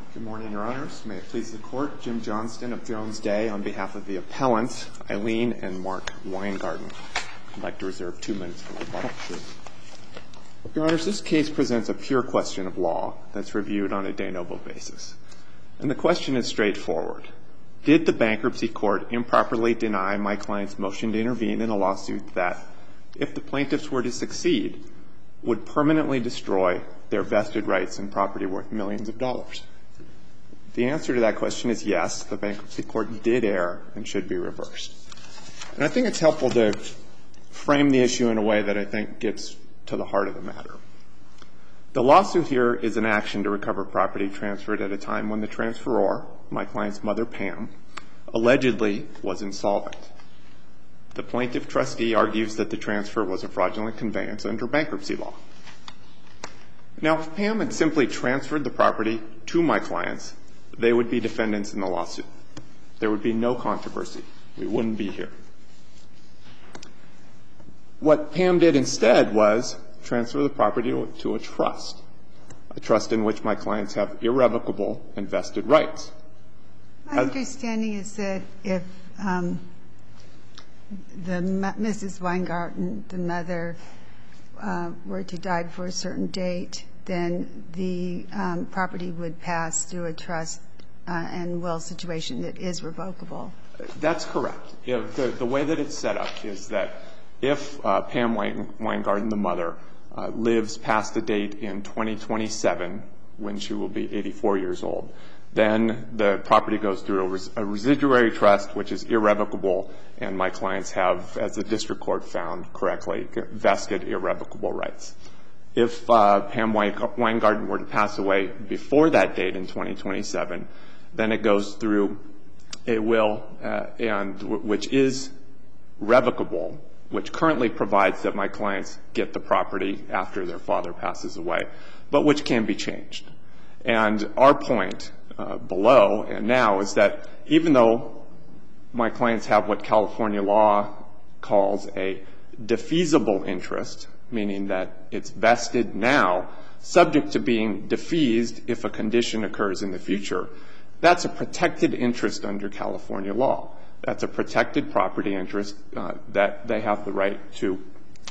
Good morning, Your Honors. May it please the Court, Jim Johnston of Jones Day on behalf of the appellants, Eileen and Mark Weingarten. I'd like to reserve 2 minutes for rebuttal. Your Honors, this case presents a pure question of law that's reviewed on a de novo basis. And the question is straightforward. Did the bankruptcy court improperly deny my client's motion to intervene in a lawsuit that, if the plaintiffs were to succeed, would permanently destroy their vested rights and property worth millions of dollars? The answer to that question is yes, the bankruptcy court did err and should be reversed. And I think it's helpful to frame the issue in a way that I think gets to the heart of the matter. The lawsuit here is an action to recover property transferred at a time when the transferor, my client's mother, Pam, allegedly was insolvent. The plaintiff trustee argues that the transfer was a fraudulent conveyance under bankruptcy law. Now, if Pam had simply transferred the property to my clients, they would be defendants in the lawsuit. There would be no controversy. We wouldn't be here. What Pam did instead was transfer the property to a trust in which my clients have irrevocable and vested rights. My understanding is that if Mrs. Weingarten, the mother, were to die before a certain date, then the property would pass through a trust and will situation that is revocable. That's correct. The way that it's set up is that if Pam Weingarten, the mother, lives past the date in 2027, when she will be 84 years old, then the property goes through a residuary trust, which is irrevocable, and my clients have, as the district court found correctly, vested irrevocable rights. If Pam Weingarten were to pass away before that date in 2027, then it goes through a will, which is revocable, which currently provides that my clients get the property after their father passes away, but which can be changed. And our point below and now is that even though my clients have what California law calls a defeasible interest, meaning that it's vested now, subject to being defeased if a condition occurs in the future, that's a protected interest under California law. That's a protected property interest that they have the right to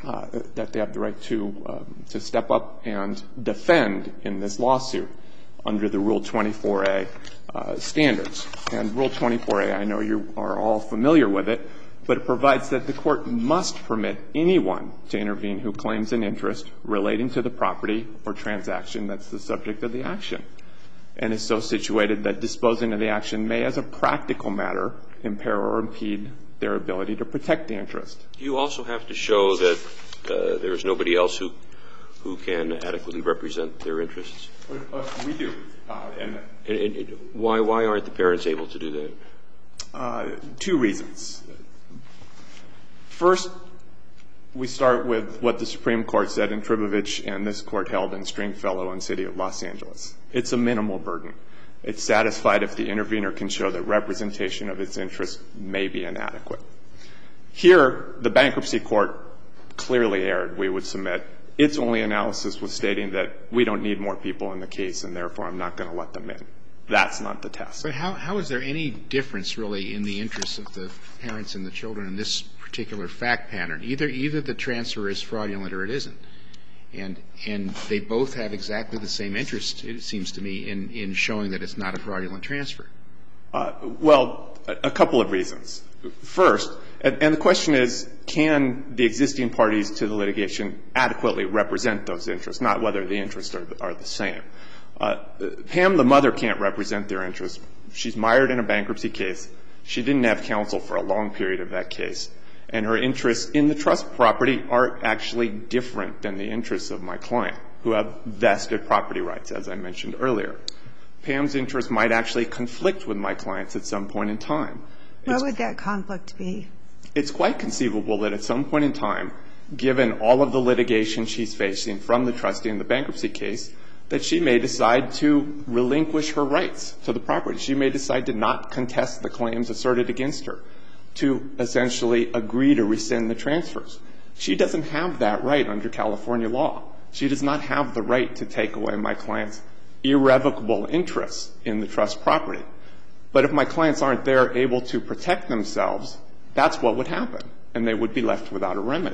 step up and defend in this lawsuit under the Rule 24A standards. And Rule 24A, I know you are all familiar with it, but it provides that the court must permit anyone to intervene who claims an interest relating to the property or transaction that's the subject of the action, and is so situated that disposing of the action may, as a practical matter, impair or impede their ability to protect the interest. You also have to show that there is nobody else who can adequately represent their interests? We do. And why aren't the parents able to do that? 2 reasons. First, we start with what the Supreme Court said in Tribovich and this court held in Stringfellow and City of Los Angeles. It's a minimal burden. It's satisfied if the intervener can show that representation of its interest may be inadequate. Here, the bankruptcy court clearly erred, we would submit. Its only analysis was stating that we don't need more people in the case and therefore I'm not going to let them in. That's not the test. But how is there any difference really in the interests of the parents and the children in this particular fact pattern? Either the transfer is fraudulent or it isn't. And they both have exactly the same interest, it seems to me, in showing that it's not a fraudulent transfer. Well, a couple of reasons. First, and the question is, can the existing parties to the litigation adequately represent those interests, not whether the interests are the same. Pam, the mother, can't represent their interests. She's mired in a bankruptcy case. She didn't have counsel for a long period of that case. And her interests in the trust property are actually different than the interests of my client, who have vested property rights, as I mentioned earlier. Pam's interests might actually conflict with my client's at some point in time. What would that conflict be? It's quite conceivable that at some point in time, given all of the litigation she's facing from the trustee in the bankruptcy case, that she may decide to relinquish her rights to the property. She may decide to not contest the claims asserted against her, to essentially agree to rescind the transfers. She doesn't have that right under California law. She does not have the right to take away my client's irrevocable interests in the trust property. But if my clients aren't there able to protect themselves, that's what would happen, and they would be left without a remedy.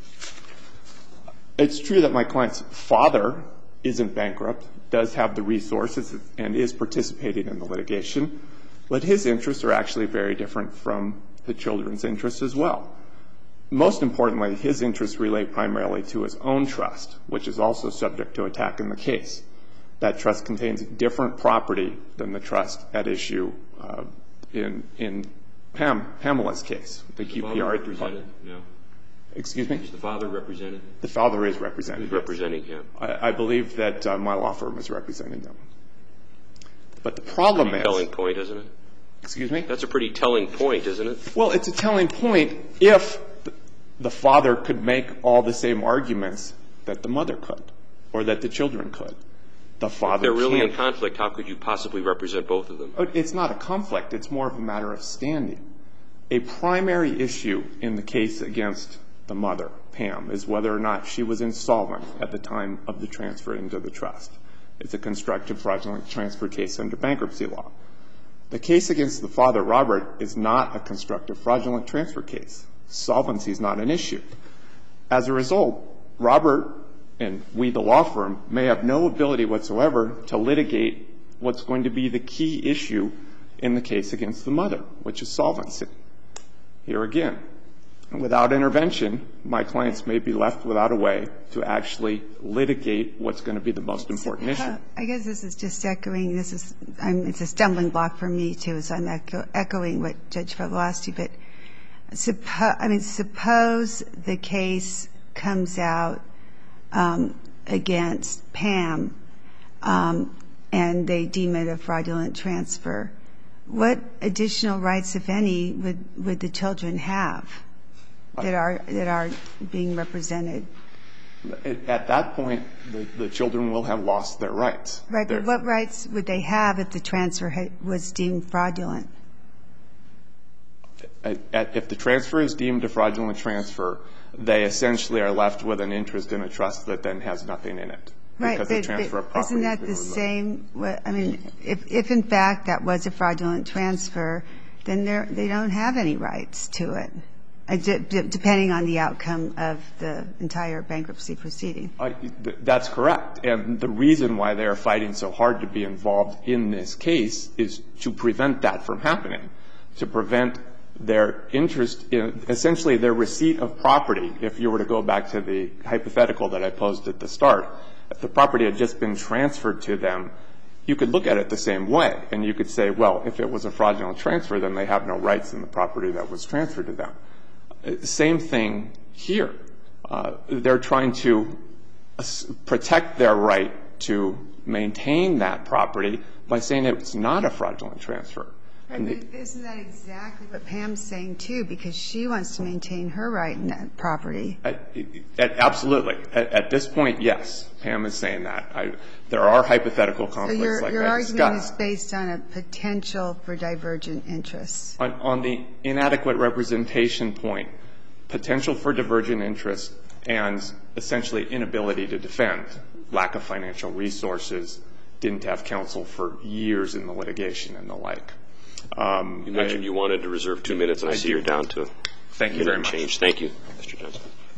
It's true that my client's father isn't bankrupt, does have the resources, and is participating in the litigation, but his interests are actually very different from the children's interests as well. Most importantly, his interests relate primarily to his own trust, which is also subject to attack in the case. That trust contains different property than the trust at issue in Pamela's case, the QPR. Is the father represented? No. Excuse me? Is the father represented? The father is represented. Who's representing him? I believe that my law firm is representing them. But the problem is... That's a telling point, isn't it? Excuse me? That's a pretty telling point, isn't it? Well, it's a telling point if the father could make all the same arguments that the mother could, or that the children could. The father If they're really can't. in conflict, how could you possibly represent both of them? It's not a conflict. It's more of a matter of standing. A primary issue in the case against the mother, Pam, is whether or not she was insolvent at the time of the transfer into the trust. It's a constructive fraudulent transfer case under bankruptcy law. The case against the father, Robert, is not a constructive fraudulent transfer case. Solvency is not an issue. As a result, Robert and we, the law firm, may have no ability whatsoever to litigate what's going to be the key issue in the case against the mother, which is solvency. Here again, without intervention, my clients may be left without a way to actually litigate what's going to be the most important issue. I guess this is just echoing, it's a stumbling block for me, too, so I'm echoing what Judge Favreau asked you. But suppose the case comes out against Pam and they deem it a fraudulent transfer. What additional rights, if any, would the children have that are being represented? At that point, the children will have lost their rights. Right, but what rights would they have if the transfer was deemed fraudulent? If the transfer is deemed a fraudulent transfer, they essentially are left with an interest in a trust that then has nothing in it. Right, because the transfer of property isn't that the same? I mean, if in fact that was a fraudulent transfer, then they don't have any rights to it, depending on the outcome of the entire bankruptcy proceeding. That's correct. And the reason why they are fighting so hard to be involved in this case is to prevent that from happening, to prevent their interest in essentially their receipt of property. If you were to go back to the hypothetical that I posed at the start, if the property had just been transferred to them, you could look at it the same way. And you could say, well, if it was a fraudulent transfer, then they have no rights in the property that was transferred to them. Same thing here. They're trying to protect their right to maintain that property by saying it's not a fraudulent transfer. Right, but isn't that exactly what Pam's saying, too, because she wants to maintain her right in that property? Absolutely. At this point, yes, Pam is saying that. There are hypothetical conflicts like I discussed. So your argument is based on a potential for divergent interests. On the inadequate representation point, potential for divergent interest and essentially inability to defend, lack of financial resources, didn't have counsel for years in the litigation and the like. You mentioned you wanted to reserve 2 minutes, and I see you're down to Thank you very much. change. Thank you, Mr. Johnson.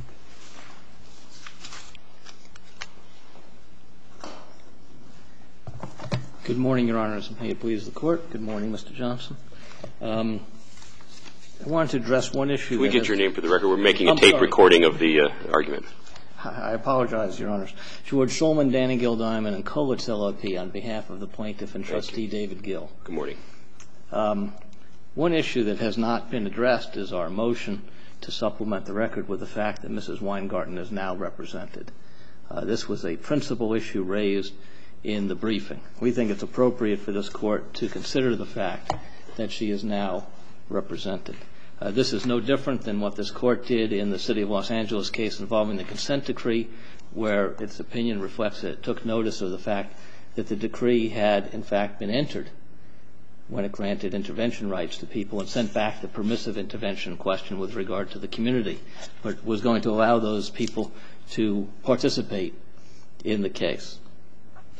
Good morning, Your Honors. May it please the Court. Good morning, Mr. Johnson. I wanted to address one issue. Can we get your name for the record? We're making a tape recording of the argument. I apologize, Your Honors. George Shulman, Danny Gill Diamond, and Colwitz LLP on behalf of the plaintiff and trustee David Gill. Good morning. One issue that has not been addressed is our motion to supplement the record with the fact that Mrs. Weingarten is now represented. This was a principal issue raised in the briefing. We think it's appropriate for this Court to consider the fact that she is now represented. This is no different than what this Court did in the City of Los Angeles case involving the consent decree, where its opinion reflects that it took notice of the fact that the decree had, in fact, been entered when it granted intervention rights to people and sent back the permissive intervention question with regard to the community, but was going to allow those people to participate in the case.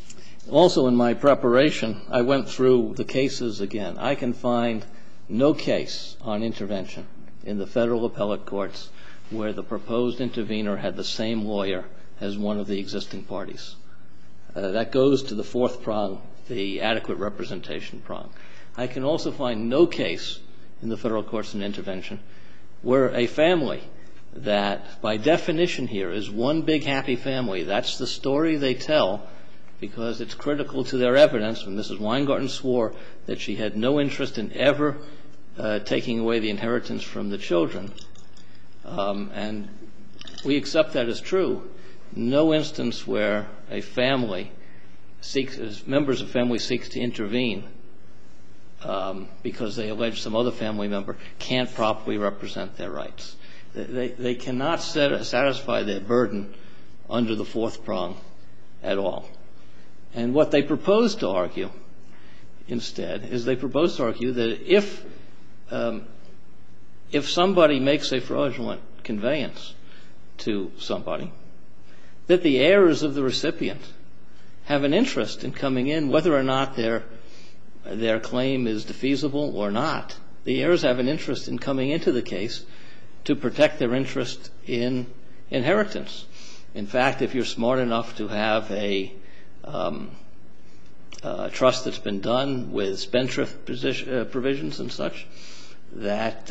Also, in my preparation, I went through the cases again. I can find no case on intervention in the federal appellate courts where the proposed intervener had the same lawyer as one of the existing parties. That goes to the fourth prong, the adequate representation prong. I can also find no case in the federal courts in intervention where a family that, by definition here, is one big happy family, that's the story they tell because it's critical to their evidence when Mrs. Weingarten swore that she had no interest in ever taking away the inheritance from the children. And we accept that as true. No instance where a family members of family seeks to intervene because they allege some other family member can't properly represent their rights. They cannot satisfy their burden under the fourth prong at all. And what they propose to argue instead is they propose to argue that if somebody makes a fraudulent conveyance to somebody, that the heirs of the recipient have an interest in coming in, whether or not their claim is defeasible or not. The heirs have an interest in coming into the case to protect their interest in inheritance. In fact, if you're smart enough to have a trust that's been done with spendthrift provisions and such, that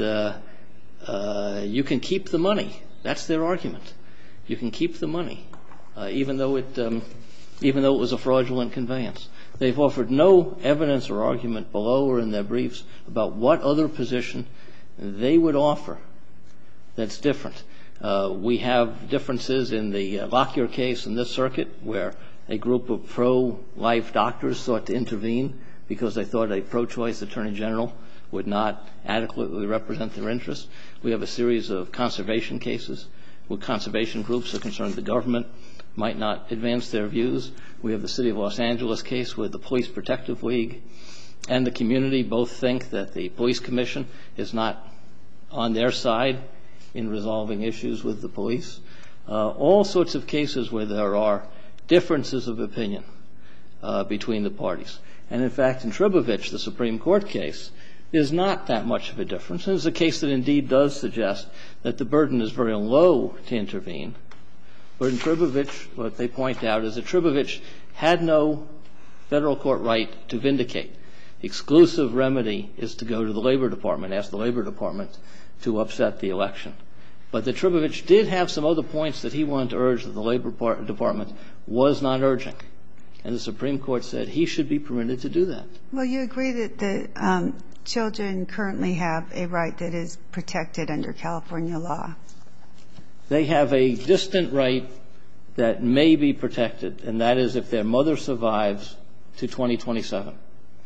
you can keep the money. That's their argument. You can keep the money, even though it was a fraudulent conveyance. They've offered no evidence or argument below or in their briefs about what other position they would offer that's different. We have differences in the Lockyer case in this circuit where a group of pro-life doctors sought to intervene because they thought a pro-choice attorney general would not adequately represent their interests. We have a series of conservation cases where conservation groups are concerned the government might not advance their views. We have the City of Los Angeles case where the Police Protective League and the community both think that the police commission is not on their side in resolving issues with the police. All sorts of cases where there are differences of opinion between the parties. And in fact, in Tribovich, the Supreme Court case, there's not that much of a difference. And it's a case that indeed does suggest that the burden is very low to intervene. But in Tribovich, what they point out is that Tribovich had no federal court right to vindicate. Exclusive remedy is to go to the Labor Department, ask the Labor Department to upset the election. But the Tribovich did have some other points that he wanted to urge that the Labor Department was not urging. And the Supreme Court said he should be permitted to do that. Well, you agree that the children currently have a right that is protected under California law? They have a distant right that may be protected, and that is if their mother survives to 2027.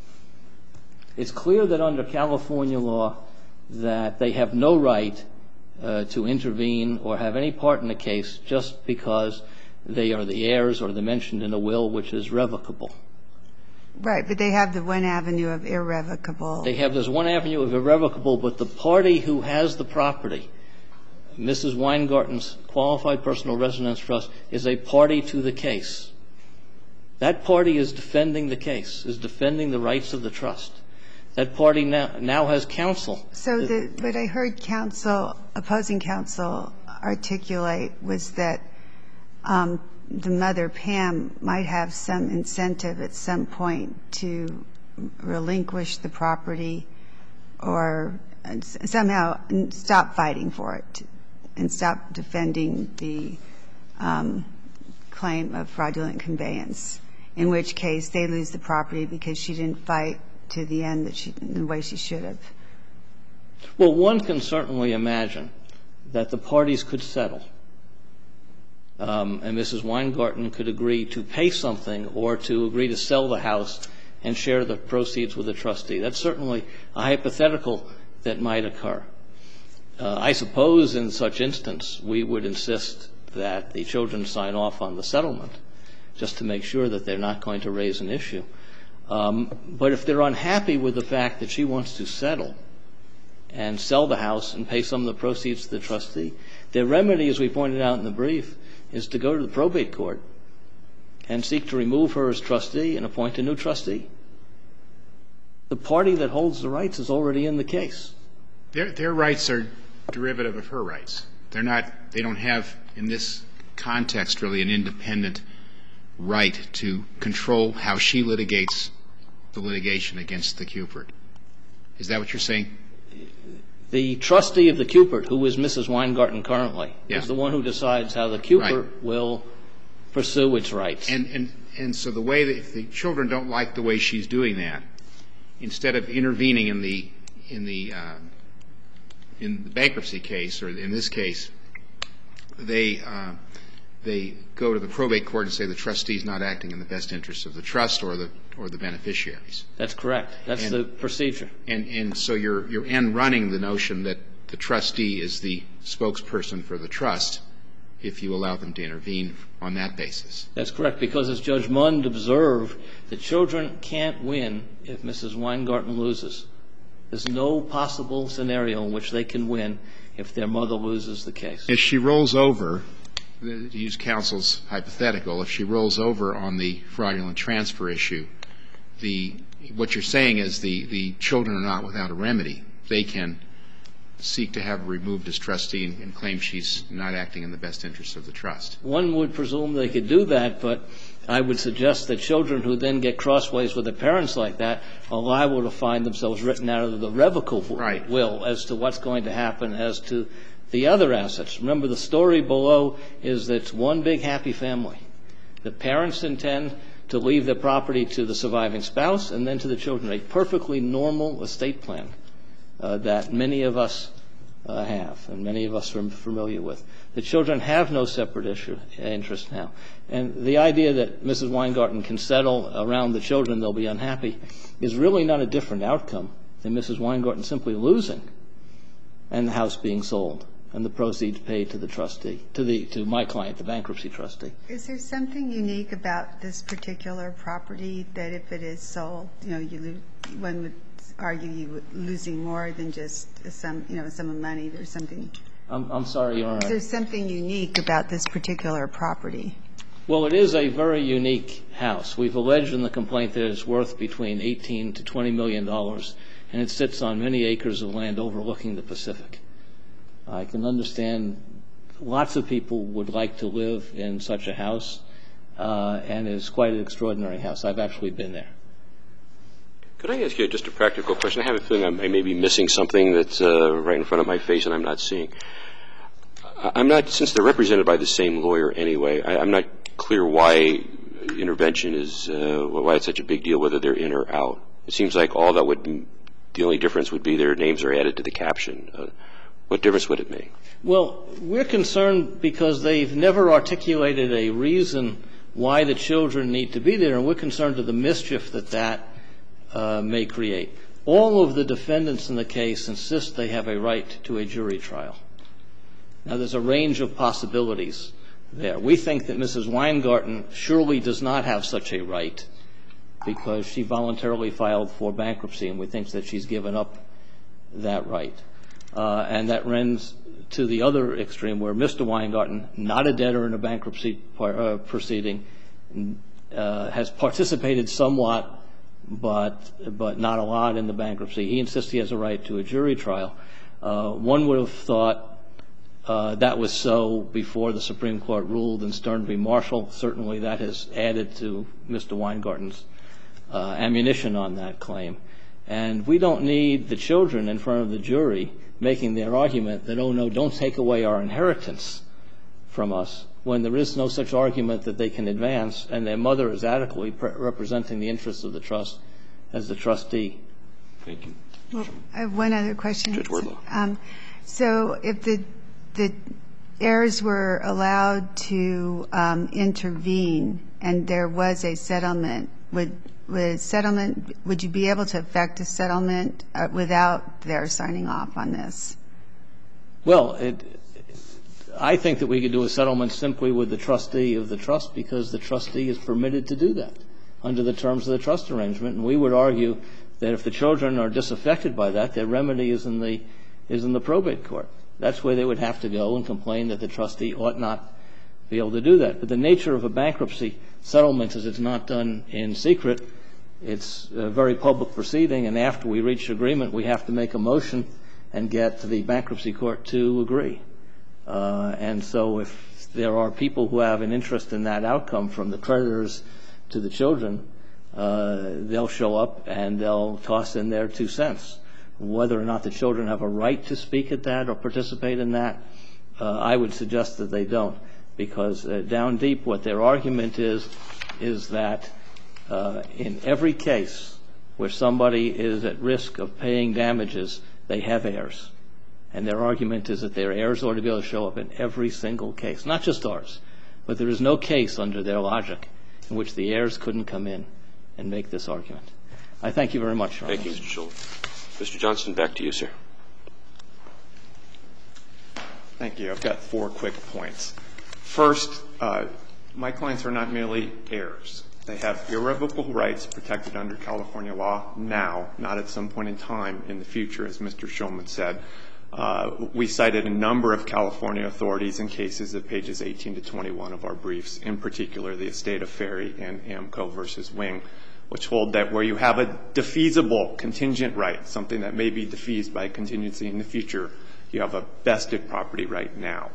It's clear that under California law that they have no right to intervene or have any part in the case just because they are the heirs or they're mentioned in a will which is revocable. Right, but they have the one avenue of irrevocable. They have this one avenue of irrevocable, but the party who has the property, Mrs. Weingarten's Qualified Personal Residence Trust, is a party to the case. That party is defending the case, is defending the rights of the trust. That party now has counsel. So what I heard opposing counsel articulate was that the mother, Pam, might have some incentive at some point to relinquish the property or somehow stop fighting for it and stop defending the claim of fraudulent conveyance, in which case they lose the property because she didn't fight to the end the way she should have. Well, one can certainly imagine that the parties could settle. And Mrs. Weingarten could agree to pay something or to agree to sell the house and share the proceeds with the trustee. That's certainly a hypothetical that might occur. I suppose in such instance we would insist that the children sign off on the settlement just to make sure that they're not going to raise an issue. But if they're unhappy with the fact that she wants to settle and sell the house and pay some of the proceeds to the trustee, their remedy, as we pointed out in the brief, is to go to the probate court and seek to remove her as trustee and appoint a new trustee. The party that holds the rights is already in the case. Their rights are derivative of her rights. They don't have, in this context, really an independent right to control how she litigates the litigation against the Cupert. Is that what you're saying? The trustee of the Cupert, who is Mrs. Weingarten currently, is the one who decides how the Cupert will pursue its rights. And so the way that if the children don't like the way she's doing that, instead of intervening in the bankruptcy case, or in this case, they go to the probate court and say the trustee's not acting in the best interest of the trust or the beneficiaries. That's correct. That's the procedure. And so you're end running the notion that the trustee is the spokesperson for the trust if you allow them to intervene on that basis. That's correct, because as Judge Mund observed, the children can't win if Mrs. Weingarten loses. There's no possible scenario in which they can win if their mother loses the case. If she rolls over, to use counsel's hypothetical, if she rolls over on the fraudulent transfer issue, what you're saying is the children are not without a remedy. They can seek to have her removed as trustee and claim she's not acting in the best interest of the trust. One would presume they could do that, but I would suggest that children who then get crossways with their parents like that are liable to find themselves written out of the revocable will as to what's going to happen as to the other assets. Remember, the story below is that it's one big happy family. The parents intend to leave their property to the surviving spouse and then to the children, a perfectly normal estate plan that many of us have and many of us are familiar with. The children have no separate interest now. And the idea that Mrs. Weingarten can settle around the children, they'll be unhappy, is really not a different outcome than Mrs. Weingarten simply losing and the house being sold and the proceeds paid to the trustee, to my client, the bankruptcy trustee. Is there something unique about this particular property that if it is sold, one would argue you losing more than just a sum of money? There's something. I'm sorry, Your Honor. Is there something unique about this particular property? Well, it is a very unique house. We've alleged in the complaint that it's worth between $18 to $20 million, and it sits on many acres of land overlooking the Pacific. I can understand lots of people would like to live in such a house, and it's quite an extraordinary house. I've actually been there. Could I ask you just a practical question? I have a feeling I may be missing something that's right in front of my face and I'm not seeing. Since they're represented by the same lawyer anyway, I'm not clear why intervention is, why it's such a big deal, whether they're in or out. It seems like the only difference would be their names are added to the caption. What difference would it make? Well, we're concerned because they've never articulated a reason why the children need to be there, and we're concerned of the mischief that may create. All of the defendants in the case insist they have a right to a jury trial. Now, there's a range of possibilities there. We think that Mrs. Weingarten surely does not have such a right because she voluntarily filed for bankruptcy, and we think that she's given up that right. And that runs to the other extreme where Mr. Weingarten, not a debtor in a bankruptcy proceeding, has participated somewhat but not a lot in the bankruptcy. He insists he has a right to a jury trial. One would have thought that was so before the Supreme Court ruled in Stern v. Marshall. Certainly that has added to Mr. Weingarten's ammunition on that claim. And we don't need the children in front of the jury making their argument that, oh, no, don't take away our inheritance from us, when there is no such argument that they can advance and their mother is adequately representing the interests of the trust as the trustee. Thank you. Well, I have one other question. Judge Wardlaw. So if the heirs were allowed to intervene and there was a settlement, would you be able to effect a settlement without their signing off on this? Well, I think that we could do a settlement simply with the trustee of the trust because the trustee is permitted to do that under the terms of the trust arrangement. And we would argue that if the children are disaffected by that, their remedy is in the probate court. That's where they would have to go and complain that the trustee ought not be able to do that. But the nature of a bankruptcy settlements is it's not done in secret. It's a very public proceeding, and after we reach agreement, we have to make a motion and get the bankruptcy court to agree. And so if there are people who have an interest in that outcome, from the creditors to the children, they'll show up and they'll toss in their 2 cents. Whether or not the children have a right to speak at that or participate in that, I would suggest that they don't, because down deep what their argument is that in every case where somebody is at risk of paying damages, they have heirs. And their argument is that their heirs ought to be able to show up in every single case, not just ours. But there is no case under their logic in which the heirs couldn't come in and make this argument. I thank you very much, Your Honor. Thank you, Mr. Schultz. Mr. Johnston, back to you, sir. Thank you. I've got 4 quick points. First, my clients are not merely heirs. They have irrevocable rights protected under California law now, not at some point in time in the future, as Mr. Shulman said. We cited a number of California authorities in cases at pages 18 to 21 of our briefs, in particular the estate of Ferry and Amco versus Wing, which hold that where you have a defeasible contingent right, something that may be defeased by contingency in the future, you have a vested property right now.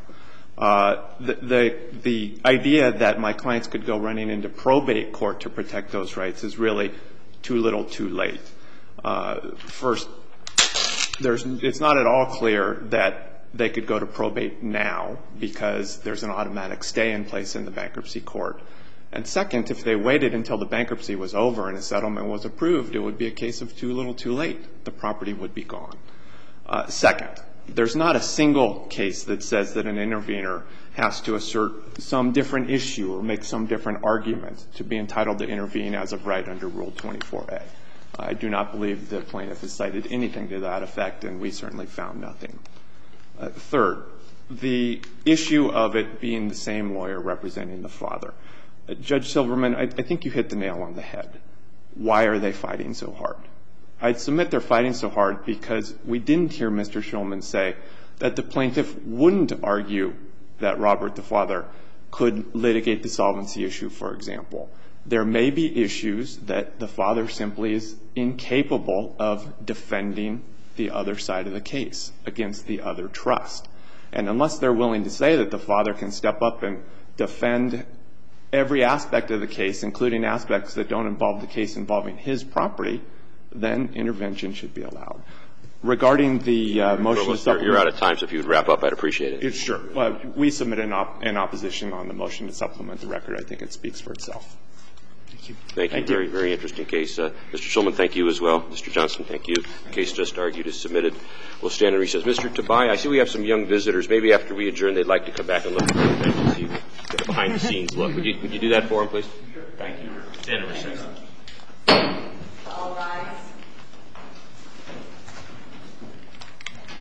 The idea that my clients could go running into probate court to protect those rights is really too little too late. First, it's not at all clear that they could go to probate now because there's an automatic stay in place in the bankruptcy court. And second, if they waited until the bankruptcy was over and a settlement was approved, it would be a case of too little too late. The property would be gone. Second, there's not a single case that says that an intervener has to assert some different issue or make some different argument to be entitled to intervene as of right under Rule 24A. I do not believe the plaintiff has cited anything to that effect, and we certainly found nothing. Third, the issue of it being the same lawyer representing the father. Judge Silverman, I think you hit the nail on the head. Why are they fighting so hard? I'd submit they're fighting so hard because we didn't hear Mr. Shulman say that the plaintiff wouldn't argue that Robert, the father, could litigate the solvency issue, for example. There may be issues that the father simply is incapable of defending the other side of the case against the other trust. And unless they're willing to say that the father can step up and defend every aspect of the case, including aspects that don't involve the case involving his property, then intervention should be allowed. Regarding the motion to supplement. You're out of time, so if you would wrap up, I'd appreciate it. Sure. We submitted an opposition on the motion to supplement the record. I think it speaks for itself. Thank you. Thank you. Very, very interesting case. Mr. Shulman, thank you as well. Mr. Johnston, thank you. The case just argued is submitted. We'll stand in recess. Mr. Tobias, I see we have some young visitors. Maybe after we adjourn, they'd like to come back and look at the event and see get a behind-the-scenes look. Would you do that for them, please? Sure. Thank you. Stand in recess.